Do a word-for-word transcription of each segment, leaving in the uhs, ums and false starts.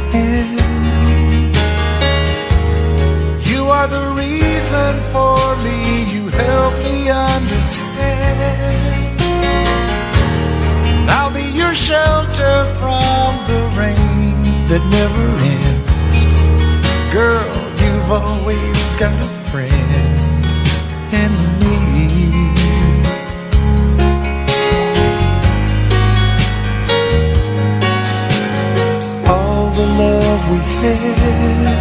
hand. You are the reason for me, you help me understand. And I'll be your shelter from the rain that never ends. Girl, you've always got a friend in me. All the love we had,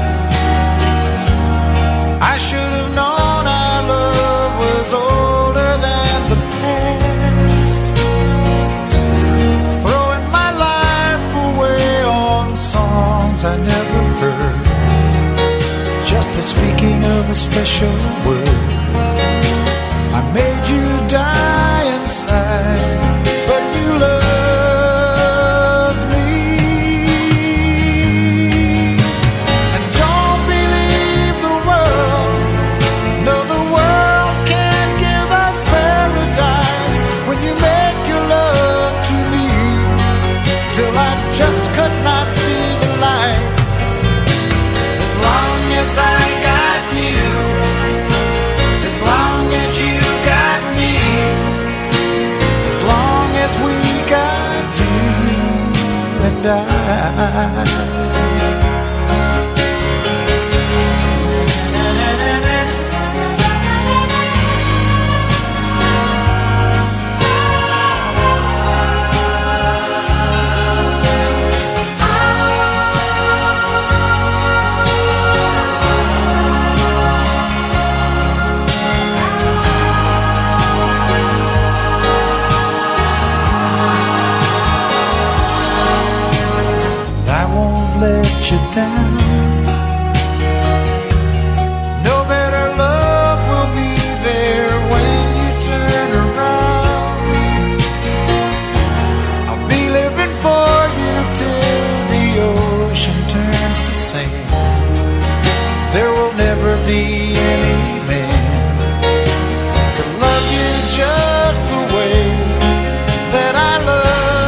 I should have known our love was older than the past. Throwing my life away on songs I never heard, just the speaking of a special word. I made you die inside, but you loved me. And don't believe the world, no, the world can't give us paradise when you make your love to me, till I just could not see the light. As long as I got you, as long as you got me, as long as we got you and I. Let you down. No better love will be there when you turn around. I'll be living for you till the ocean turns to sand. There will never be any man could love you just the way that I love.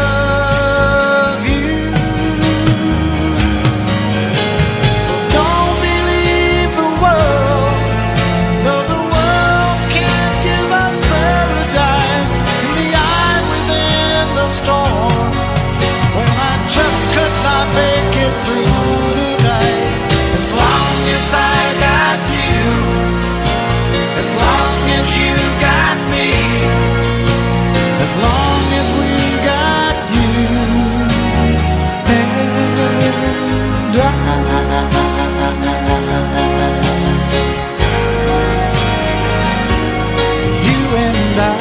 Storm, when I just could not make it through the night. As long as I got you, as long as you got me, as long as we got you and I. You and I.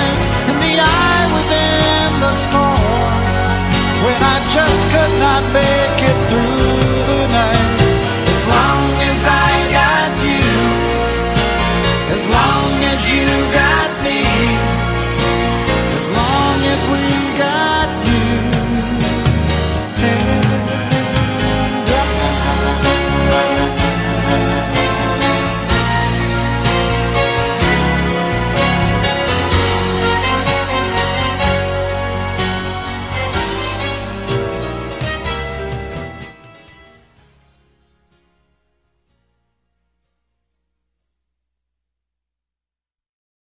Storm, when I just could not bear